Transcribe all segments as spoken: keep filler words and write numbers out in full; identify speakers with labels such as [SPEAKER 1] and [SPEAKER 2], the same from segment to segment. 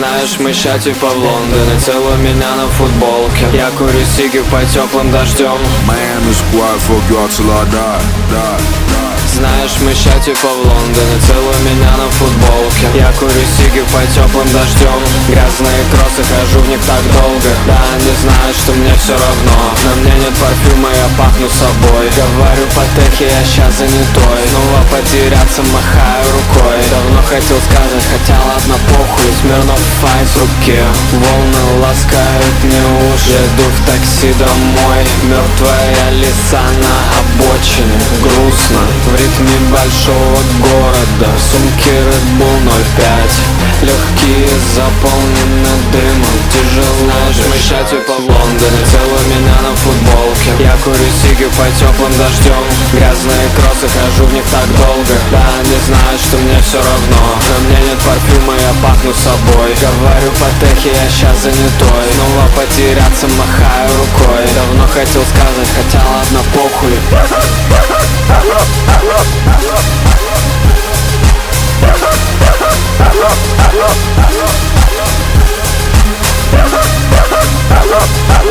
[SPEAKER 1] Знаешь, мы ща типа в Лондоне, целую меня на футболке. Я курю сиги под теплым дождем.
[SPEAKER 2] Man, the squad fuck you out till I die, die, die.
[SPEAKER 1] Знаешь, мы ща типа в Лондоне, целую меня на футболке. Я курю сиги под теплым дождем. Грязные кроссы, хожу в них так долго. Да, они знают, что мне все равно. На мне нет парфюма, я пахну собой. Говорю по техе, я ща занятой. Снова потеряться, махаю рукой. Давно хотел сказать, хотя ладно похуй. Смирнов файт в руке, волны ласкают мне уши. Еду в такси домой, мертвая лиса на обочине. Грустно, в ритме большого города. В сумке Red Bull ноль пять. Легкие заполнены дымом, тяжело. Знаешь, мы ща типа в Лондоне, целую меня на футболке. Я курю сиги под теплым дождем. Грязные кроссы, хожу в них так долго. Да, они знают, что мне все равно. На мне нет парфюма, я пахну собой. Говорю по техе, я ща занятой. Снова потеряться, махаю рукой. Давно хотел сказать, хотя ладно похуй.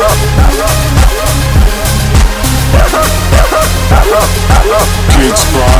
[SPEAKER 2] Kids